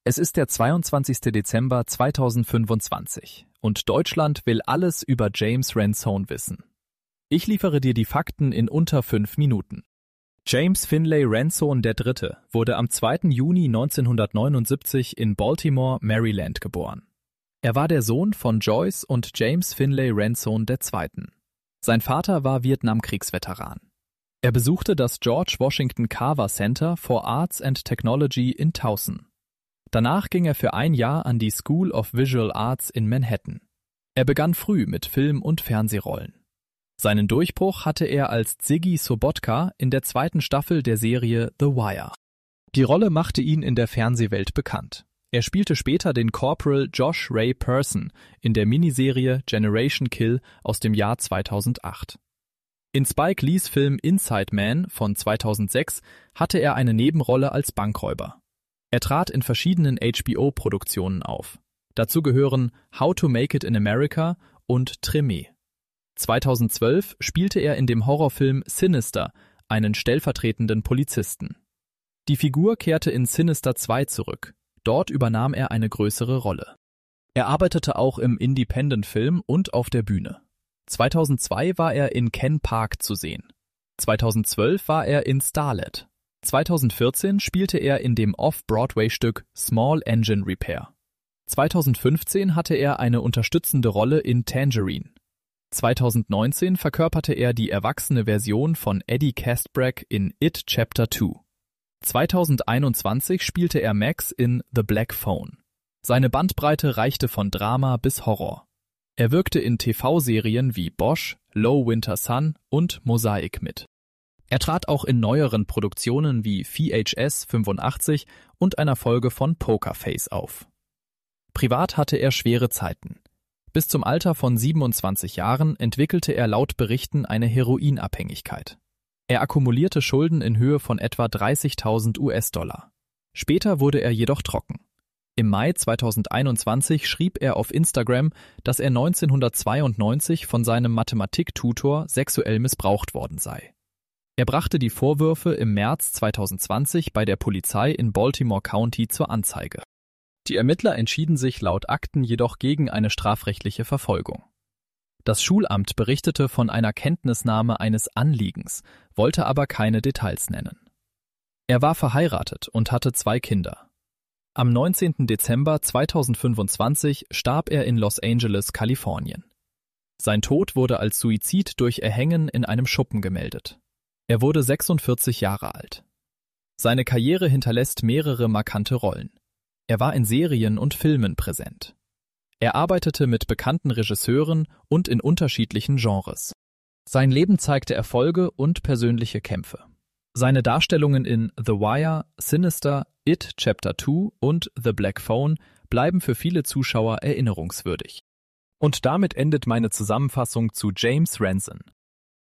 Es ist der 22. Dezember 2025 und Deutschland will alles über James Ransone wissen. Ich liefere dir die Fakten in unter 5 Minuten. James Finlay Ransone III. Wurde am 2. Juni 1979 in Baltimore, Maryland geboren. Er war der Sohn von Joyce und James Finlay Ransone II. Sein Vater war Vietnamkriegsveteran. Er besuchte das George Washington Carver Center for Arts and Technology in Towson. Danach ging er für ein Jahr an die School of Visual Arts in Manhattan. Er begann früh mit Film- und Fernsehrollen. Seinen Durchbruch hatte er als Ziggy Sobotka in der 2. Staffel der Serie The Wire. Die Rolle machte ihn in der Fernsehwelt bekannt. Er spielte später den Corporal Josh Ray Person in der Miniserie Generation Kill aus dem Jahr 2008. In Spike Lees Film Inside Man von 2006 hatte er eine Nebenrolle als Bankräuber. Er trat in verschiedenen HBO-Produktionen auf. Dazu gehören How to Make It in America und Treme. 2012 spielte er in dem Horrorfilm Sinister einen stellvertretenden Polizisten. Die Figur kehrte in Sinister 2 zurück. Dort übernahm er eine größere Rolle. Er arbeitete auch im Independent-Film und auf der Bühne. 2002 war er in Ken Park zu sehen. 2012 war er in Starlet. 2014 spielte er in dem Off-Broadway-Stück Small Engine Repair. 2015 hatte er eine unterstützende Rolle in Tangerine. 2019 verkörperte er die erwachsene Version von Eddie Kaspbrak in It Chapter 2. 2021 spielte er Max in The Black Phone. Seine Bandbreite reichte von Drama bis Horror. Er wirkte in TV-Serien wie Bosch, Low Winter Sun und Mosaic mit. Er trat auch in neueren Produktionen wie VHS 85 und einer Folge von Pokerface auf. Privat hatte er schwere Zeiten. Bis zum Alter von 27 Jahren entwickelte er laut Berichten eine Heroinabhängigkeit. Er akkumulierte Schulden in Höhe von etwa 30.000 US-Dollar. Später wurde er jedoch trocken. Im Mai 2021 schrieb er auf Instagram, dass er 1992 von seinem Mathematiktutor sexuell missbraucht worden sei. Er brachte die Vorwürfe im März 2020 bei der Polizei in Baltimore County zur Anzeige. Die Ermittler entschieden sich laut Akten jedoch gegen eine strafrechtliche Verfolgung. Das Schulamt berichtete von einer Kenntnisnahme eines Anliegens, wollte aber keine Details nennen. Er war verheiratet und hatte 2 Kinder. Am 19. Dezember 2025 starb er in Los Angeles, Kalifornien. Sein Tod wurde als Suizid durch Erhängen in einem Schuppen gemeldet. Er wurde 46 Jahre alt. Seine Karriere hinterlässt mehrere markante Rollen. Er war in Serien und Filmen präsent. Er arbeitete mit bekannten Regisseuren und in unterschiedlichen Genres. Sein Leben zeigte Erfolge und persönliche Kämpfe. Seine Darstellungen in The Wire, Sinister, It Chapter 2 und The Black Phone bleiben für viele Zuschauer erinnerungswürdig. Und damit endet meine Zusammenfassung zu James Ransone.